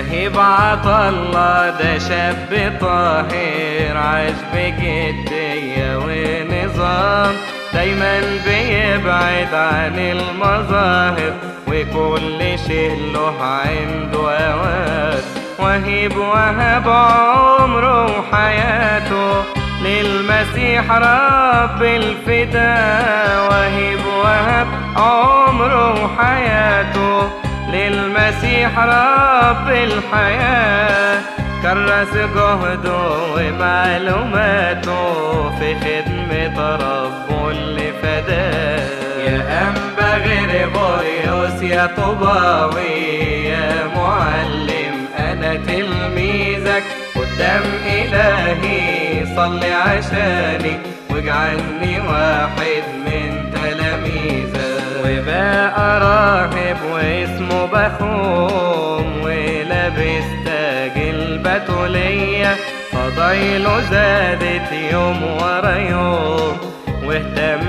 وهيب عطله ده شاب طاهر عاش بجدية ونظام، دايما بيبعد عن المظاهر وكل شيء له عنده أوقات. وهيب وهب عمره وحياته للمسيح رب الفداء. وهيب وهب عمره وحياته للمسيح رب الحياة، كرس جهده ومعلوماته في خدمة ربه اللي فداه. يا أنبا غريغوريوس يا طوباوي يا معلم أنا تلميذك قدام إلهي، صلي عشاني واجعلني واحد من تلاميذك. وبقى راهب واسمه بخوم ولابس تاج البتولية، فضايله زادت يوم ورا يوم واهتم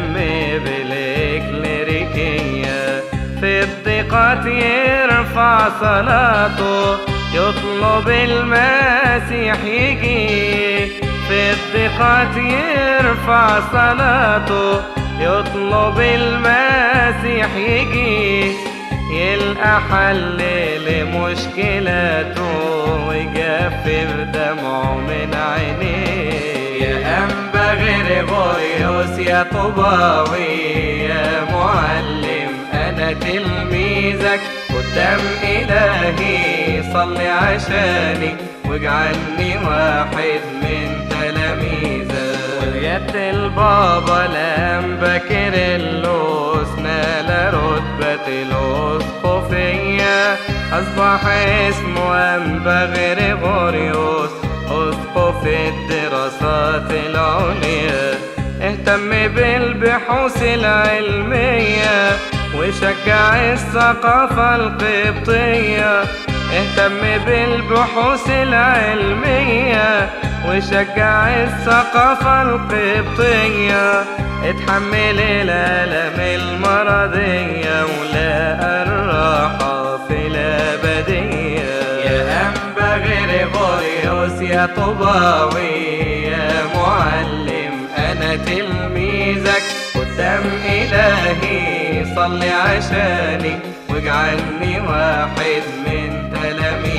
بالإكليريكية. في الضيقات يرفع صلاته يطلب المسيح يجي، في الضيقات يرفع صلاته يطلب المسيح يجي، يلقى حل لمشكلاته ويجفف دمعه من عينيه. يا أنبا غريغوريوس يا طوباوي يا معلم أنا تلميذك قدام إلهي، صلي عشاني واجعلني واحد من تلاميذك. وبيد البابا الأنبا كيرلس نال رتبة الأسقفية، أصبح اسمه أنبا غريغوريوس أسقف الدراسات العليا. اهتم بالبحوث العلمية وشجع الثقافة القبطية، اهتم بالبحوث العلمية وشجع الثقافة القبطية، اتحمل الآلام المرضية ولقى الراحة في الأبدية. يا أنبا غريغوريوس يا طوباوي يا معلم أنا تلميذك قدام إلهي، صلي عشاني واجعلني واحد من تلاميذك.